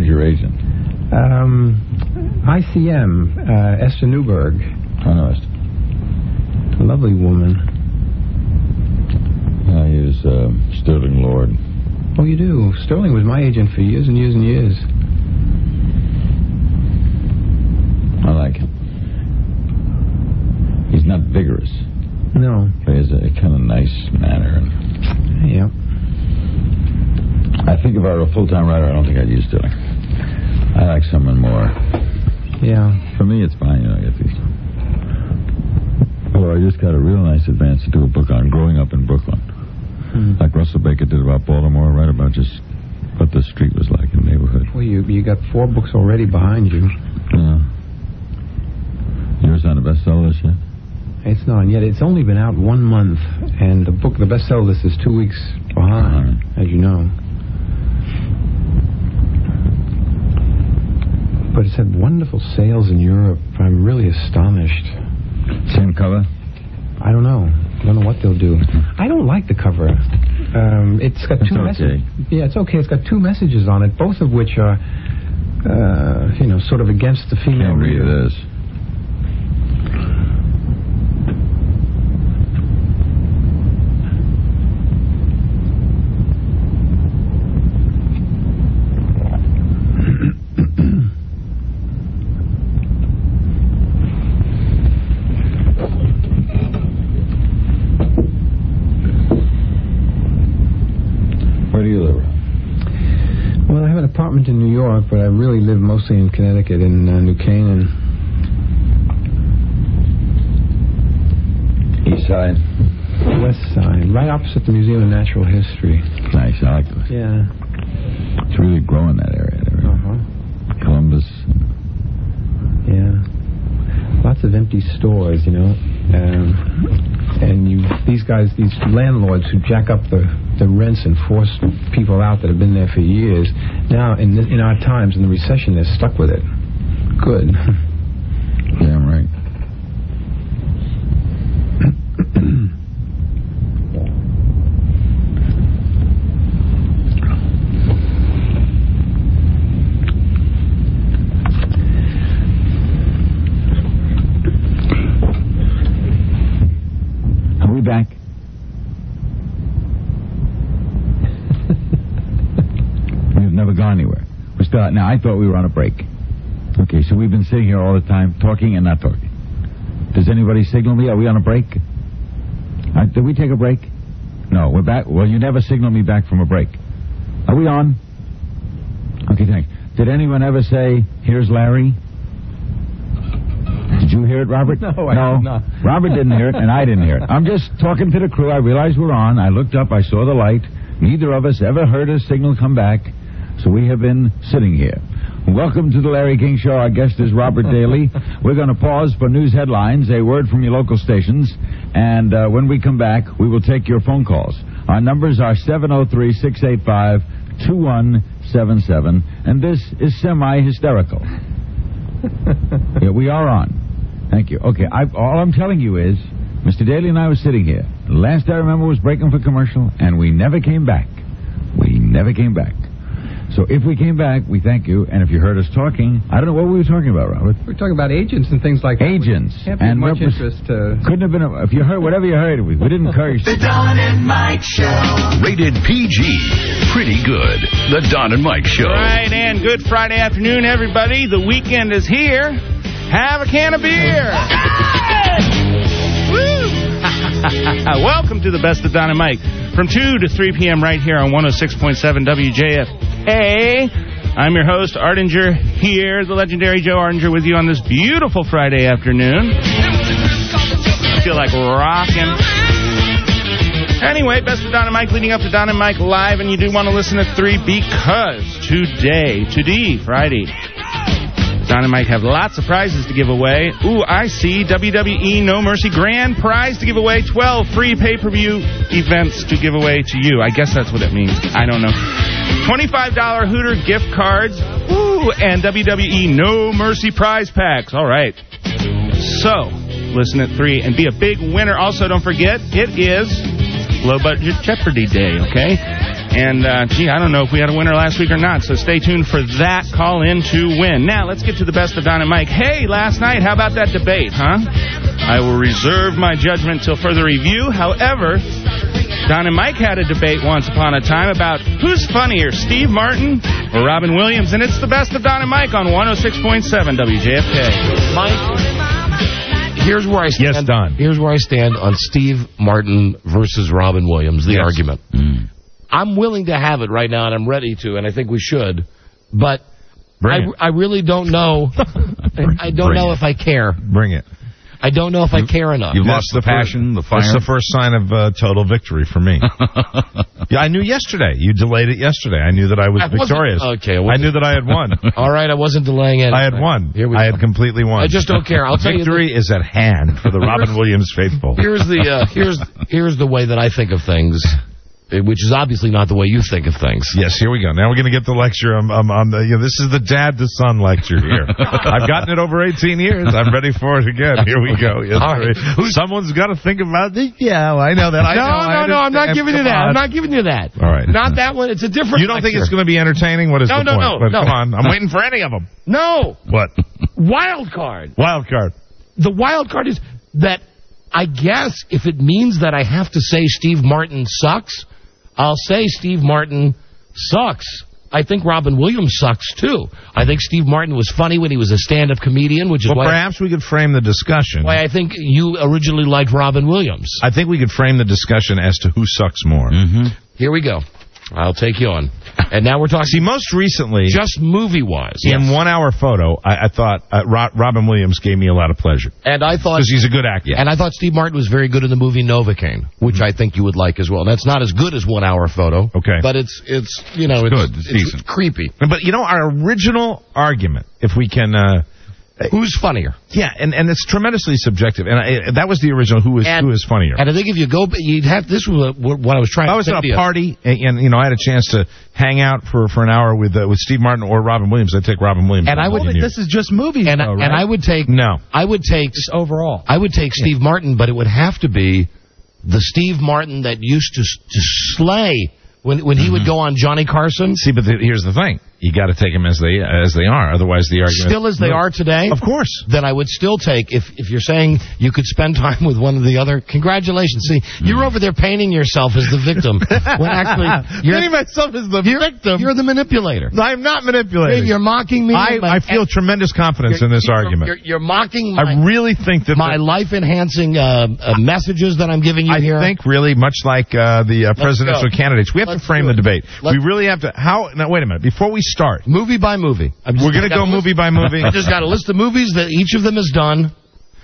Who's your agent? ICM, Esther Newberg. I know Esther. A lovely woman. I use Sterling Lord. Oh, you do? Sterling was my agent for years and years and years. I like him. He's not vigorous. No. But he has a kind of nice manner. Yeah. I think if I were a full-time writer, I don't think I'd use Sterling. I like someone more. Yeah. For me, it's fine, I get these. Although I just got a real nice advance to do a book on growing up in Brooklyn. Like Russell Baker did about Baltimore, right about just what the street was like in the neighborhood. Well, you got 4 books already behind you. Yours on the bestseller list yet? It's not yet. It's only been out 1 month, and the bestseller list is 2 weeks behind, as you know. But it's had wonderful sales in Europe. I'm really astonished. Same cover? I don't know. I don't know what they'll do. I don't like the cover. It's got 2 messages. Yeah, it's okay. It's got 2 messages on it, both of which are, sort of against the female reader. It is. In New York, but I really live mostly in Connecticut, in New Canaan. East side? West side, right opposite the Museum of Natural History. Nice, I like it. Yeah. It's really growing that area there. Columbus. Yeah. Lots of empty stores, and these landlords who jack up the rents and force people out that have been there for years. Now, in our times, in the recession, they're stuck with it. Good. Damn right. Are we back? Never gone anywhere. We're still now. I thought we were on a break. Okay, so we've been sitting here all the time, talking and not talking. Does anybody signal me? Are we on a break? Did we take a break? No, we're back. Well, you never signal me back from a break. Are we on? Okay, thanks. Did anyone ever say, "Here's Larry"? Did you hear it, Robert? No, I did not. Robert didn't hear it, and I didn't hear it. I'm just talking to the crew. I realized we're on. I looked up. I saw the light. Neither of us ever heard a signal come back. So we have been sitting here. Welcome to the Larry King Show. Our guest is Robert Daly. We're going to pause for news headlines, a word from your local stations, and when we come back, we will take your phone calls. Our numbers are 703-685-2177, and this is semi-hysterical. Yeah, we are on. Thank you. Okay, all I'm telling you is, Mr. Daly and I were sitting here. Last I remember was breaking for commercial, and we never came back. We never came back. So if we came back, we thank you. And if you heard us talking, I don't know what we were talking about, Robert. We were talking about agents and things like that. Agents. And much interest. Couldn't have been, if you heard whatever you heard, we didn't encourage. The Don and Mike Show. Rated PG. Pretty good. The Don and Mike Show. All right, and good Friday afternoon, everybody. The weekend is here. Have a can of beer. Woo! Welcome to the best of Don and Mike. From 2 to 3 p.m. right here on 106.7 WJFK. I'm your host, Ardinger, here, the legendary Joe Ardinger, with you on this beautiful Friday afternoon. I feel like rocking. Anyway, best of Don and Mike leading up to Don and Mike Live, and you do want to listen at 3 because today, Friday, Don and Mike have lots of prizes to give away. Ooh, I see. WWE No Mercy Grand Prize to give away. 12 free pay-per-view events to give away to you. I guess that's what it means. I don't know. $25 Hooter gift cards. Ooh, and WWE No Mercy prize packs. All right. So, listen at 3 and be a big winner. Also, don't forget, it is Low Budget Jeopardy Day, okay? And, I don't know if we had a winner last week or not, so stay tuned for that. Call in to win. Now, let's get to the best of Don and Mike. Hey, last night, how about that debate, huh? I will reserve my judgment till further review. However, Don and Mike had a debate once upon a time about who's funnier, Steve Martin or Robin Williams, and it's the best of Don and Mike on 106.7 WJFK. Mike, here's where I stand. Yes, Don. Here's where I stand on Steve Martin versus Robin Williams, the argument. I'm willing to have it right now, and I'm ready to, and I think we should, but I really don't know. I don't know if I care. Bring it. I don't know if I care enough. You've lost the passion, the fire. That's the first sign of total victory for me. Yeah, I knew yesterday. You delayed it yesterday. I knew that I was victorious. Okay. I knew that I had won. All right, I wasn't delaying it. I had won. I had completely won. I just don't care. I'll tell you. Victory is at hand for the Robin Williams faithful. Here's the way that I think of things, which is obviously not the way you think of things. Yes, here we go. Now we're going to get the lecture on the. This is the dad to son lecture here. I've gotten it over 18 years. I'm ready for it again. Here we go. Yes, right. Someone's got to think about it. Yeah, I know that. No, I'm not giving you that. I'm not giving you that. All right. Not that one. It's a different. You don't think it's going to be entertaining? What is the point? No. Come on. I'm waiting for any of them. No. What? Wild card. Wild card. The wild card is that I guess if it means that I have to say Steve Martin sucks, I'll say Steve Martin sucks. I think Robin Williams sucks, too. I think Steve Martin was funny when he was a stand-up comedian, which is why... perhaps we could frame the discussion. Why I think you originally liked Robin Williams. I think we could frame the discussion as to who sucks more. Here we go. I'll take you on. And now we're talking... See, most recently... Just movie-wise. In 1 hour photo, I thought Robin Williams gave me a lot of pleasure. And I thought... Because he's a good actor. And I thought Steve Martin was very good in the movie Novocaine, which I think you would like as well. That's not as good as 1 hour photo. Okay. But it's good. It's decent. Creepy. But, our original argument, if we can... who's funnier? Yeah, and it's tremendously subjective. And that was the original who is funnier. And I think if you go... You'd have... This was what I was trying to say. I was at a party, and I had a chance to hang out for an hour with Steve Martin or Robin Williams. I'd take Robin Williams. And I would... This is just movies, and though, right? And I would take... No. I would take... Just overall. I would take Steve Martin, but it would have to be the Steve Martin that used to slay when he would go on Johnny Carson. See, but here's the thing. You got to take them as they are. Otherwise, the argument... Still as they are today? Of course. Then I would still take... If you're saying you could spend time with one or the other, congratulations. See, you're over there painting yourself as the victim. When actually... You're painting myself as the victim. You're the manipulator. I'm not manipulating. You're mocking me. I feel tremendous confidence in this argument. You're mocking I really think that... my life-enhancing messages that I'm giving you here. I think really much like the presidential candidates. We have to frame the debate. We really have to... Now, wait a minute. Before we start... Movie by movie. We're going to go movie by movie. I just got a list of movies that each of them has done,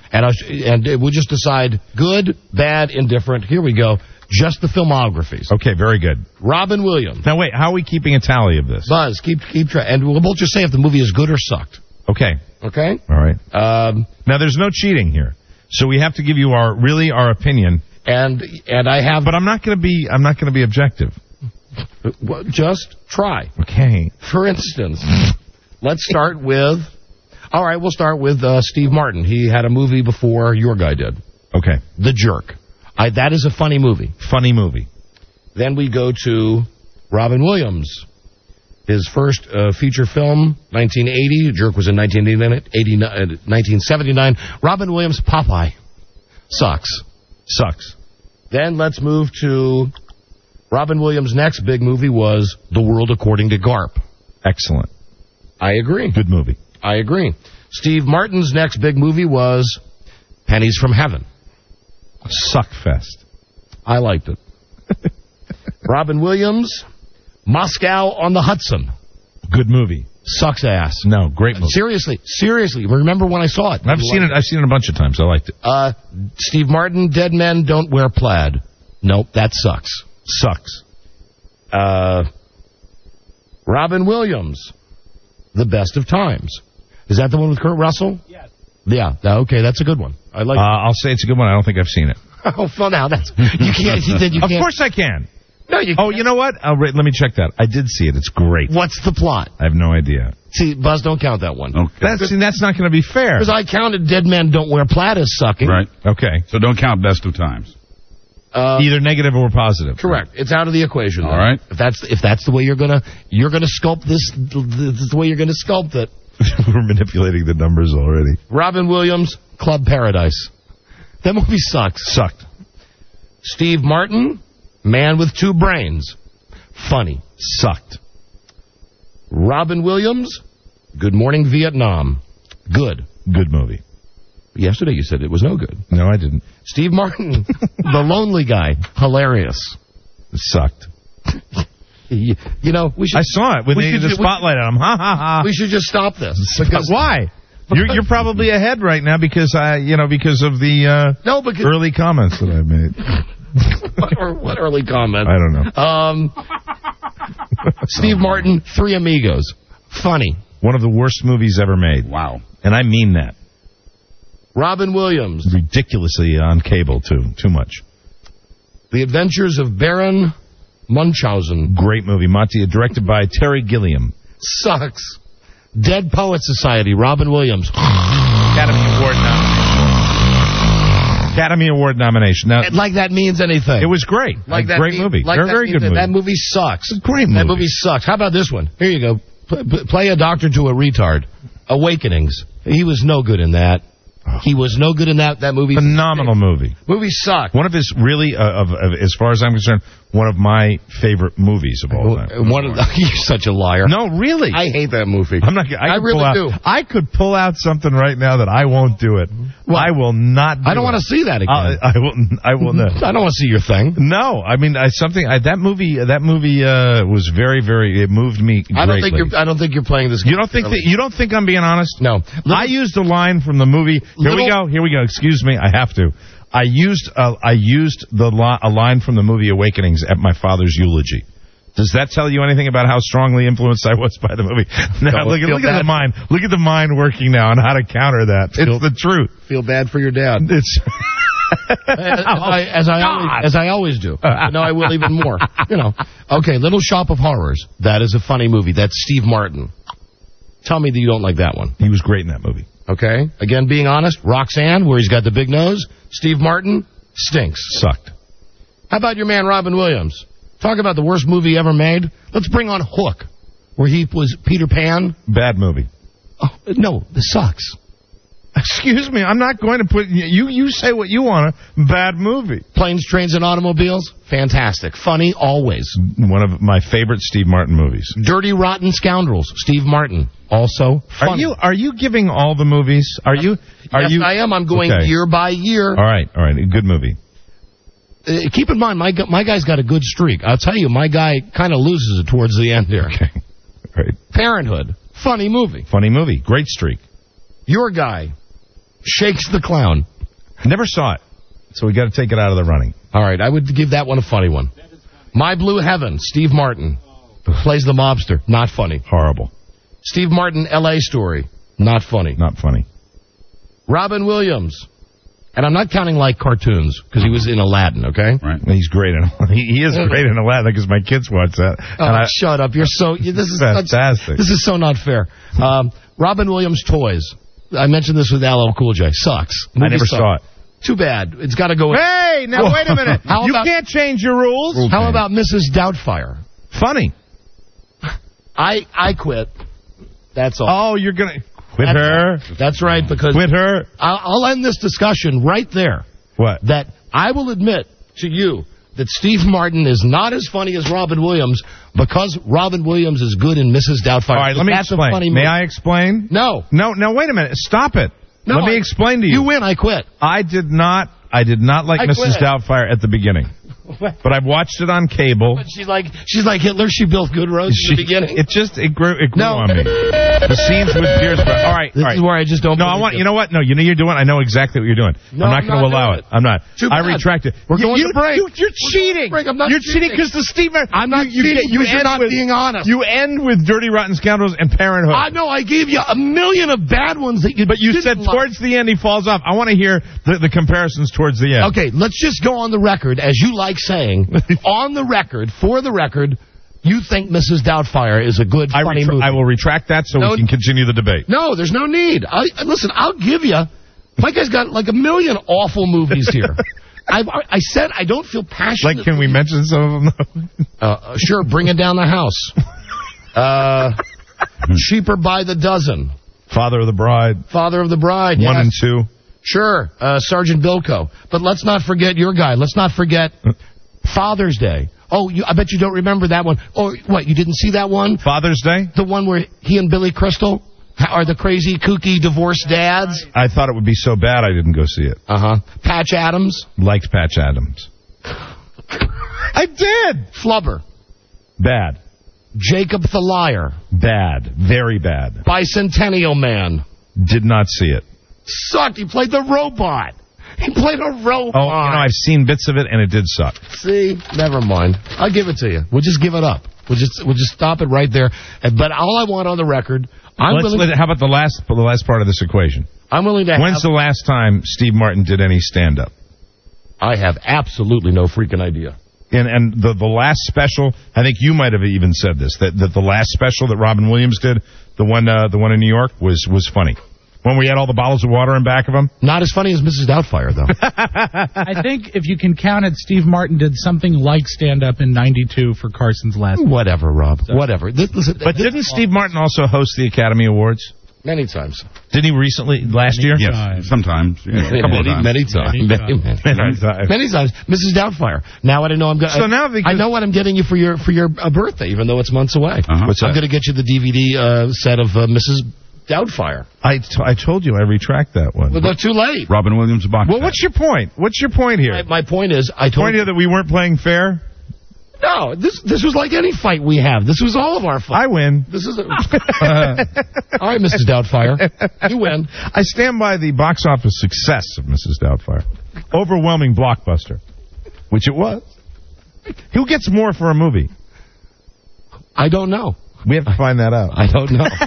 and we'll just decide good, bad, indifferent. Here we go. Just the filmographies. Okay, very good. Robin Williams. Now, wait. How are we keeping a tally of this? Buzz, keep track. And we'll both just say if the movie is good or sucked. Okay. Okay? All right. Now, there's no cheating here. So we have to give you our opinion. And I have... But I'm not going to be objective. Well, just try. Okay. For instance, let's start with... All right, we'll start with Steve Martin. He had a movie before your guy did. Okay. The Jerk. That is a funny movie. Funny movie. Then we go to Robin Williams. His first feature film, 1980. Jerk was in 1979. Robin Williams, Popeye. Sucks. Then let's move to... Robin Williams' next big movie was The World According to Garp. Excellent. I agree. Good movie. I agree. Steve Martin's next big movie was Pennies from Heaven. Suckfest. I liked it. Robin Williams, Moscow on the Hudson. Good movie. Sucks ass. No, great movie. Seriously. Remember when I saw it? I've seen it a bunch of times. I liked it. Steve Martin, Dead Men Don't Wear Plaid. Nope, that sucks. Sucks. Robin Williams, The Best of Times. Is that the one with Kurt Russell? Yes. Yeah. Okay, that's a good one. I like. I'll say it's a good one. I don't think I've seen it. Oh, well, now that's you can't. You can't. Of course I can. No, you. Oh, you know what? Let me check that. I did see it. It's great. What's the plot? I have no idea. See, Buzz, don't count that one. Okay. That's not going to be fair. Because I counted Dead Men Don't Wear Plaid as sucking. Right. Okay. So don't count Best of Times. Either negative or positive. Correct. It's out of the equation. All right. If that's the way you're gonna sculpt this is the way you're gonna sculpt it. We're manipulating the numbers already. Robin Williams, Club Paradise. That movie sucks. Sucked. Steve Martin, Man with Two Brains. Funny. Sucked. Robin Williams, Good Morning Vietnam. Good. Good movie. Yesterday you said it was no good. No, I didn't. Steve Martin, The Lonely Guy. Hilarious. It sucked. You know, we should... I saw it when they did the spotlight on him. Ha, ha, ha. We should just stop this. Why? You're probably ahead right now because of the early comments that I made. What early comment? I don't know. Steve Martin, Three Amigos. Funny. One of the worst movies ever made. Wow. And I mean that. Robin Williams. Ridiculously on cable, too. Too much. The Adventures of Baron Munchausen. Great movie. Directed by Terry Gilliam. Sucks. Dead Poet Society. Robin Williams. Academy Award nomination. Now, like that means anything. It was great. Like that great movie. Very good movie. That movie sucks. It's a great movie. That movie sucks. How about this one? Here you go. Play a doctor to a retard. Awakenings. He was no good in that. He was no good in that movie. Phenomenal movie. Movie sucked. One of his really, as far as I'm concerned, one of my favorite movies of all time. You're such a liar. No, really. I hate that movie. I'm not. I really do. I could pull out something right now that I won't do it. Well, I will not. I don't want to see that again. I will not. I don't want to see your thing. No, I mean that movie was very, very. It moved me greatly. I don't think you're playing this. You don't think I'm being honest? No. I used a line from the movie. Here we go. Excuse me. I have to. I used a line from the movie Awakenings at my father's eulogy. Does that tell you anything about how strongly influenced I was by the movie? Now, look at the mind. Look at the mind working now on how to counter that. It's the truth. Feel bad for your dad. It's as I always do. No, I will even more. Okay, Little Shop of Horrors. That is a funny movie. That's Steve Martin. Tell me that you don't like that one. He was great in that movie. Okay. Again, being honest, Roxanne, where he's got the big nose. Steve Martin, stinks. Sucked. How about your man, Robin Williams? Talk about the worst movie ever made. Let's bring on Hook, where he was Peter Pan. Bad movie. Oh, no, this sucks. Excuse me, I'm not going to put... You say what you want. Bad movie. Planes, Trains, and Automobiles. Fantastic. Funny, always. One of my favorite Steve Martin movies. Dirty Rotten Scoundrels. Steve Martin. Also funny. Are you giving all the movies? Yes, I am. I'm going year by year. All right. Good movie. Keep in mind, my guy's got a good streak. I'll tell you, my guy kind of loses it towards the end here. Okay. All right. Parenthood. Funny movie. Funny movie. Great streak. Your guy. Shakes the Clown. Never saw it, so we got to take it out of the running. All right, I would give that one a funny one. My Blue Heaven, Steve Martin. Plays the mobster. Not funny. Horrible. Steve Martin, L.A. Story. Not funny. Not funny. Robin Williams. And I'm not counting like cartoons, because he was in Aladdin, okay? Right. He's great in He is great in Aladdin, because my kids watch that. Shut up. You're so... This is fantastic. This is so not fair. Robin Williams Toys. I mentioned this with LL Cool J. Sucks. I never saw it. Too bad. It's got to go... Hey, now wait a minute. You can't change your rules. How about Mrs. Doubtfire? Funny. I quit. That's all. Oh, you're going to... Quit her. That's right, because... Quit her. I'll end this discussion right there. What? That I will admit to you that Steve Martin is not as funny as Robin Williams because Robin Williams is good in Mrs. Doubtfire. All right, let me explain. May I explain? No. No, wait a minute. Stop it. No, let me explain to you. You win, I quit. I did not like Mrs. Doubtfire at the beginning. But I've watched it on cable. But she's like Hitler. She built good roads in the beginning. It grew on me. The scenes with Pierce. All right. This is where I just don't. No, I want. You know what? No, you're doing. I know exactly what you're doing. No, I'm not going to allow it. I'm not. I retract it. We're going to break. You're cheating. You're cheating because the Steve. I'm not cheating. You're not being honest. You end with Dirty Rotten Scoundrels and Parenthood. I know. I gave you a million of bad ones that you. But you said towards the end he falls off. I want to hear the comparisons towards the end. Okay, let's just go on the record as you like saying. On the record, for the record, you think Mrs. Doubtfire is a good, funny movie. I will retract that so we can continue the debate. No, there's no need. Listen, I'll give you... My guy's got like a million awful movies here. I said I don't feel passionate. Like, can we mention some of them, though? Sure, Bring It Down the House. Cheaper by the Dozen. Father of the Bride. Father of the Bride, 1 and 2. Sure, Sergeant Bilko. But let's not forget your guy. Let's not forget Father's Day. Oh, I bet you don't remember that one. Oh, what, you didn't see that one? Father's Day? The one where he and Billy Crystal are the crazy, kooky, divorced dads? I thought it would be so bad I didn't go see it. Patch Adams? Liked Patch Adams. I did! Flubber? Bad. Jacob the Liar? Bad. Very bad. Bicentennial Man? Did not see it. Sucked. He played the robot. He played a robot. Oh, I've seen bits of it, and it did suck. See? Never mind. I'll give it to you. We'll just give it up. We'll just stop it right there. But all I want on the record, how about the last part of this equation? I'm willing to When's the last time Steve Martin did any stand-up? I have absolutely no freaking idea. And the last special, I think you might have even said this, that the last special that Robin Williams did, the one in New York, was funny. When we had all the bottles of water in back of him? Not as funny as Mrs. Doubtfire, though. I think if you can count it, Steve Martin did something like stand-up in 92 for Carson's last. Whatever, Rob. So. Whatever. Didn't Steve Martin also host the Academy Awards? Many times. Didn't he recently, last year? Yes, sometimes. Yeah, a couple of times. Many times. Mrs. Doubtfire. Now I know I'm going. I know what I'm getting you for your birthday, even though it's months away. What's that? I'm going to get you the DVD set of Mrs. Doubtfire. I told you I retract that one. But they're too late. Robin Williams box. Well, what's your point? What's your point here? My point is, I told you that we weren't playing fair. No, this was like any fight we have. This was all of our fights. I win. This is all right, Mrs. Doubtfire. You win. I stand by the box office success of Mrs. Doubtfire. Overwhelming blockbuster, which it was. Who gets more for a movie? I don't know. We have to find that out. I don't know.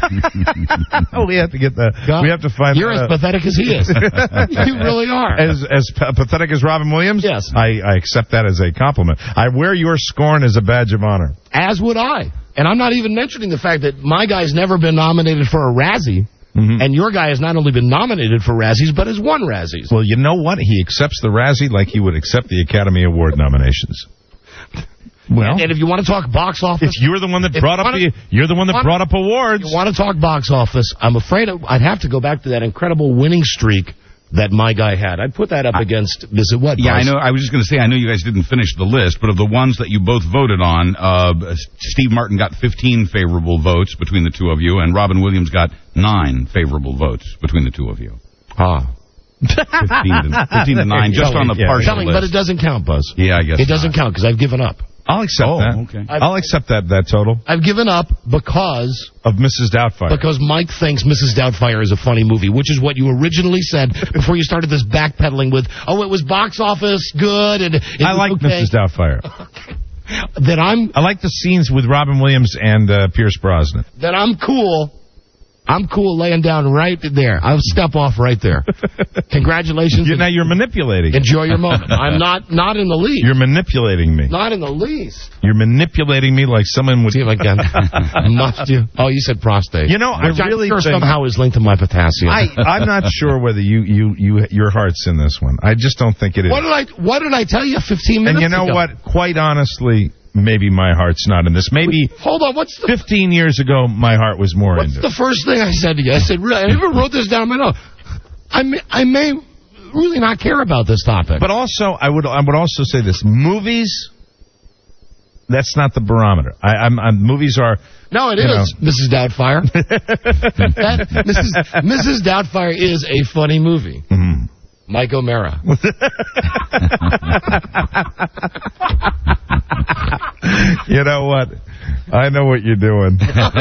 We have to get that. We have to find. You're as pathetic as he is. You really are. As pathetic as Robin Williams? Yes. I accept that as a compliment. I wear your scorn as a badge of honor. As would I. And I'm not even mentioning the fact that my guy's never been nominated for a Razzie. Mm-hmm. And your guy has not only been nominated for Razzies, but has won Razzies. Well, you know what? He accepts the Razzie like he would accept the Academy Award nominations. Well, and if you want to talk box office, you're the one that brought up awards. You want to talk box office? I'm afraid I'd have to go back to that incredible winning streak that my guy had. I'd put that up against Visit What? Yeah, Buzz? I know. I was just going to say, I know you guys didn't finish the list, but of the ones that you both voted on, Steve Martin got 15 favorable votes between the two of you, and Robin Williams got 9 favorable votes between the two of you. 15 to 9, just on the partial list. But it doesn't count, Buzz. Yeah, I guess it doesn't count because I've given up. I'll accept that. Okay. I'll accept that total. I've given up because of Mrs. Doubtfire. Because Mike thinks Mrs. Doubtfire is a funny movie, which is what you originally said before you started this backpedaling with, it was box office good and I like Mrs. Doubtfire. I like the scenes with Robin Williams and Pierce Brosnan. That I'm cool. I'm cool laying down right there. I'll step off right there. Congratulations. Now you're manipulating. Enjoy your moment. I'm not in the least. You're manipulating me. Not in the least. You're manipulating me like someone would. See if I can. Must you? Oh, you said prostate. You know, I really think somehow is linked to my potassium. I'm not sure whether your heart's in this one. I just don't think it is. What did I tell you 15 minutes ago? And you know what? Quite honestly, maybe my heart's not in this. Maybe. Hold on. 15 years ago, my heart was more into it. What's the first thing I said to you? I said, really, I even wrote this down in my notes. I may really not care about this topic. But also, I would also say this: movies. That's not the barometer. Movies are. No, it is, Mrs. Doubtfire. Mrs. Doubtfire is a funny movie. Mm-hmm. Mike O'Mara. You know what? I know what you're doing.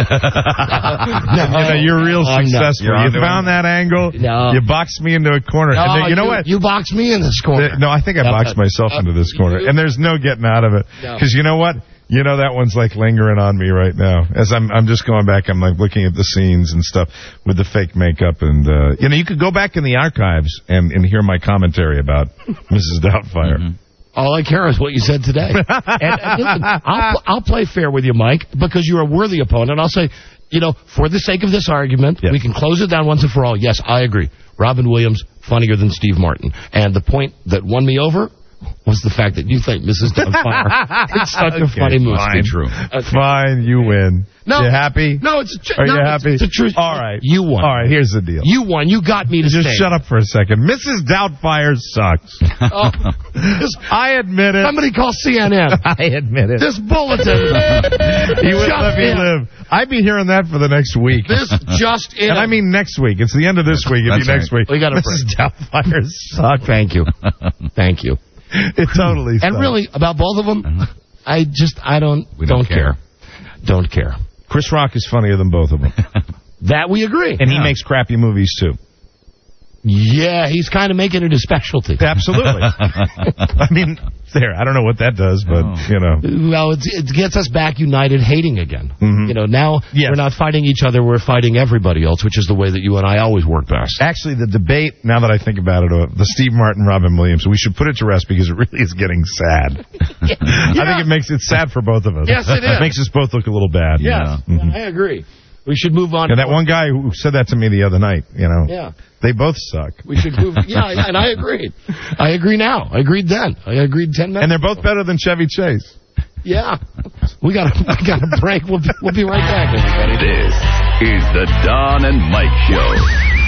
You're real successful. You found that angle. No. You boxed me into a corner. No, and then, you know what? You boxed me in this corner. No, I think I boxed myself into this corner. And there's no getting out of it. Because you know what? You know, that one's like lingering on me right now. As I'm just going back, I'm like looking at the scenes and stuff with the fake makeup. And, you could go back in the archives and hear my commentary about Mrs. Doubtfire. Mm-hmm. All I care is what you said today. And listen, I'll play fair with you, Mike, because you're a worthy opponent. I'll say, for the sake of this argument, we can close it down once and for all. Yes, I agree. Robin Williams, funnier than Steve Martin. And the point that won me over was the fact that you think Mrs. Doubtfire is such a funny movie. Fine. True. Fine, you win. No. You happy? No, it's Are you happy? It's the truth. All right. You won. All right, here's the deal. You won. You got me to Just stay. shut up for a second. Mrs. Doubtfire sucks. I admit it. Somebody call CNN. I admit it. This bulletin. You wouldn't let me live. I'd be hearing that for the next week. This just in. And I mean next week. It's the end of this week. It'll be next week. We got a Mrs. Doubtfire sucks. Thank you. Thank you. It totally sucks. And really, about both of them, I don't care. Don't care. Chris Rock is funnier than both of them. That we agree. And he makes crappy movies, too. Yeah, he's kind of making it a specialty. Absolutely. I mean, I don't know what that does, but, you know. Well, it gets us back united, hating again. Mm-hmm. You know, now we're not fighting each other, we're fighting everybody else, which is the way that you and I always work best. Actually, the debate, now that I think about it, the Steve Martin, Robin Williams, we should put it to rest because it really is getting sad. I think it sad for both of us. Yes, it is. It makes us both look a little bad. Yes, I agree. We should move on. And that one guy who said that to me the other night, you know. Yeah. They both suck. We should move. Yeah, and I agreed. I agree now. I agreed then. I agreed 10 minutes. And they're both better than Chevy Chase. Yeah. We got a break. We'll be right back, everybody. This is the Don and Mike Show.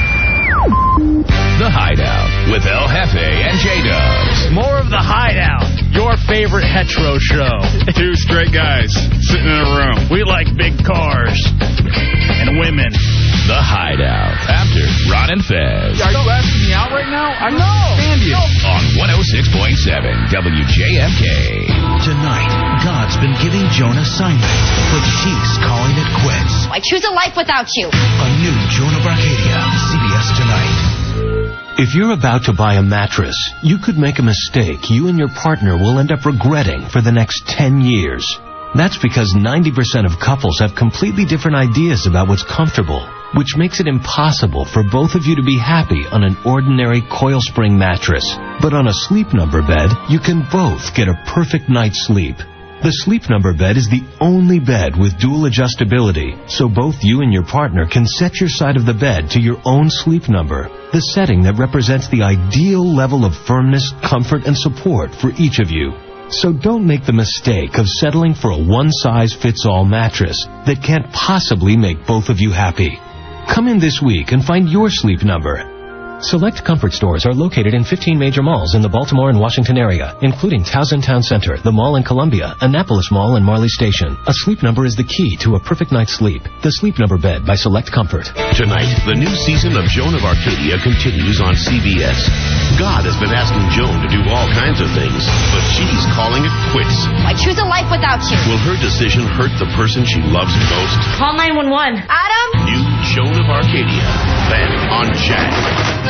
The Hideout with El Jefe and J-Dubs. More of The Hideout, your favorite hetero show. Two straight guys sitting in a room. We like big cars and women. The Hideout after Ron and Fez. Are you asking me out right now? I don't understand you. On 106.7 WJFK. Tonight, God's been giving Jonah assignment, but she's calling it quits. I choose a life without you. A new Joan of Arcadia, CBS Tonight. If you're about to buy a mattress, you could make a mistake you and your partner will end up regretting for the next 10 years. That's because 90% of couples have completely different ideas about what's comfortable, which makes it impossible for both of you to be happy on an ordinary coil spring mattress. But on a Sleep Number bed, you can both get a perfect night's sleep. The Sleep Number bed is the only bed with dual adjustability, so both you and your partner can set your side of the bed to your own sleep number, the setting that represents the ideal level of firmness, comfort, and support for each of you. So don't make the mistake of settling for a one-size-fits-all mattress that can't possibly make both of you happy. Come in this week and find your Sleep Number. Select comfort stores are located in 15 major malls in the Baltimore and Washington area, including Towson Town Center, the Mall in Columbia, Annapolis Mall, and Marley Station. A Sleep Number is the key to a perfect night's sleep. The Sleep Number bed by Select Comfort. Tonight, the new season of Joan of Arcadia continues on CBS. God has been asking Joan to do all kinds of things, but she's calling it quits. I choose a life without you. Will her decision hurt the person she loves most? Call 911. Adam? New Joan of Arcadia, then on Jack.